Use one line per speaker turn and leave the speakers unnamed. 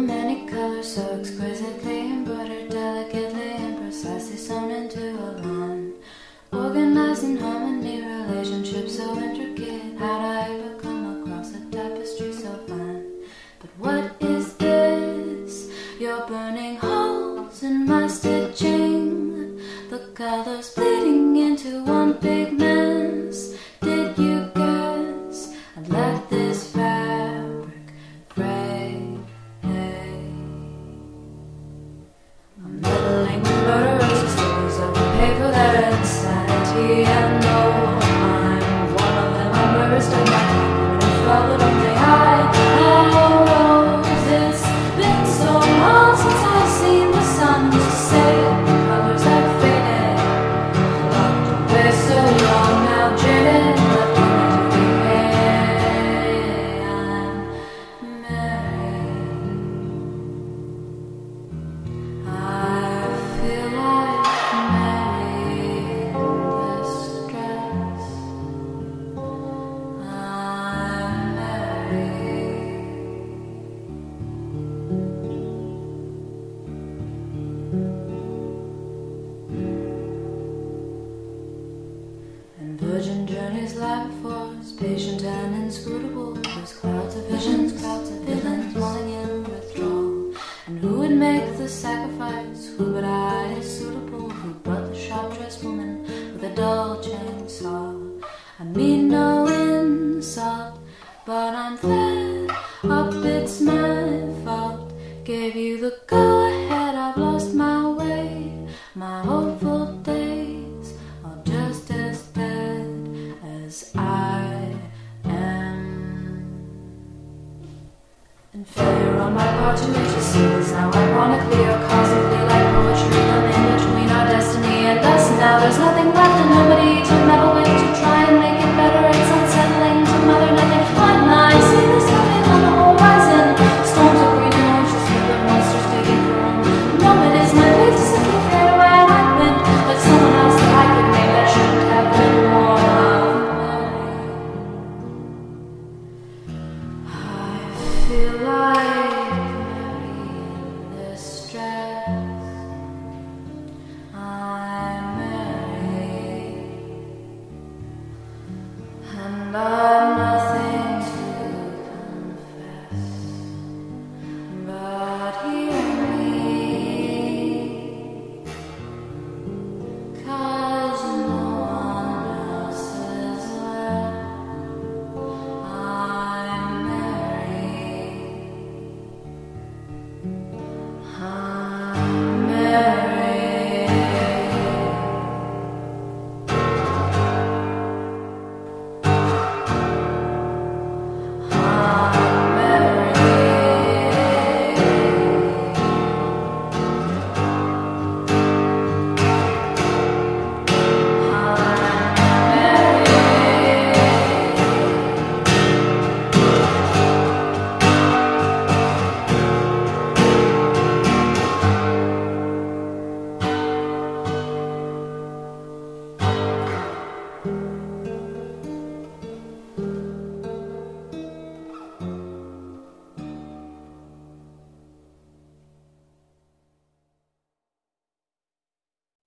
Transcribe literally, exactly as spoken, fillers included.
many colors, so exquisitely embroidered, delicately and precisely sewn into a line. Organized in harmony, relationships so intricate. How'd I ever come across a tapestry so fine? But what is this? You're burning holes in my stitching, the colors bleeding into one big mess. Did you guess I'd let this fabric fray? I'm meddling with murderers, stories of the pay for their insanity. And though I'm one of them, I'm embarrassed of my people and followed on the high. Oh, it's been so long since I've seen the sun to say the colors have faded. Locked away so long now, jaded, left in every I'm married. I feel like married distress. I'm married. And virgin journeys lie before us, patient and inscrutable. There's clouds of visions, clouds of villains, falling in withdrawal. And who would make the sacrifice? Who but I is suitable? Who but the sharp-dressed woman with a dull chainsaw? I mean no insult, but I'm fed up, it's my fault. Gave you the go-ahead, I've lost my way. My hopeful days are just as dead as I am. And failure on my part to make you see this now ironically or causally like poetry. I'm in between our destiny and us, now there's nothing